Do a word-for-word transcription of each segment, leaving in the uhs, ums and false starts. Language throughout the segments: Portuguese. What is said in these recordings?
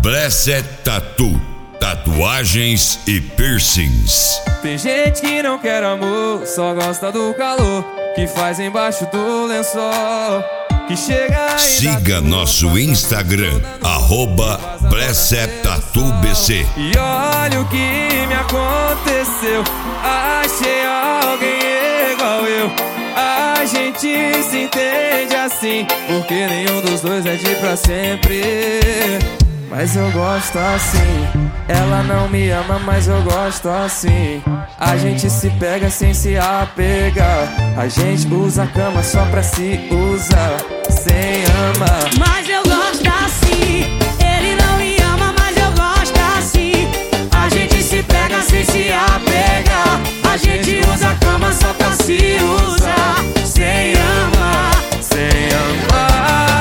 Blessed Tattoo, tatuagens e piercings. Tem gente que não quer amor, só gosta do calor que faz embaixo do lençol, que chega. Siga nosso Instagram, arroba Blessed Tattoo B C. E olha o que me aconteceu, achei alguém igual eu. A gente se entende assim, porque nenhum dos dois é de pra sempre. Mas eu gosto assim. Ela não me ama, mas eu gosto assim. A gente se pega sem se apegar. A gente usa a cama só pra se usar, sem amar. Mas eu gosto assim. Ele não me ama, mas eu gosto assim. A gente se pega sem se apegar. A gente usa a cama só pra se usar, sem amar, sem amar.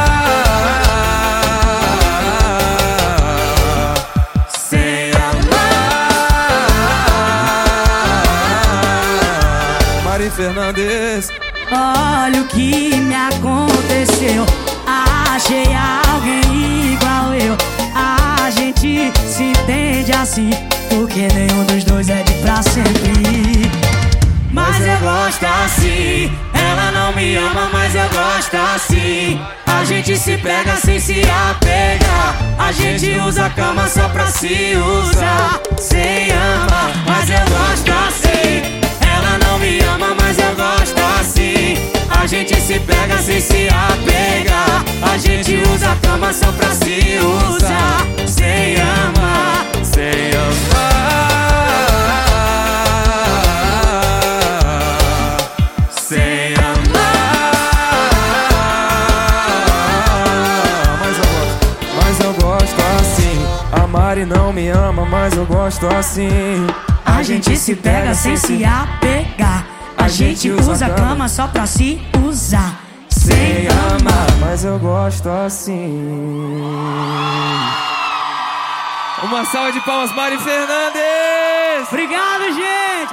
Fernandes. Olha o que me aconteceu, achei alguém igual eu. A gente se entende assim, porque nenhum dos dois é de pra sempre. Mas eu gosto assim. Ela não me ama, mas eu gosto assim. A gente se pega sem se apegar. A gente usa a cama só pra se usar, sem amar. Mas eu gosto assim. Ela não me ama, mas eu gosto assim. A gente se pega sem se apegar. A gente usa a cama só pra se usar, sem amar, sem amar, sem amar. Mas eu gosto, mas eu gosto assim. A Mari não me ama, mas eu gosto assim. A gente se pega sem se apegar. A gente usa a cama só pra se usar, sem amar. Mas eu gosto assim. Uma salva de palmas, Mari Fernandes. Obrigado, gente.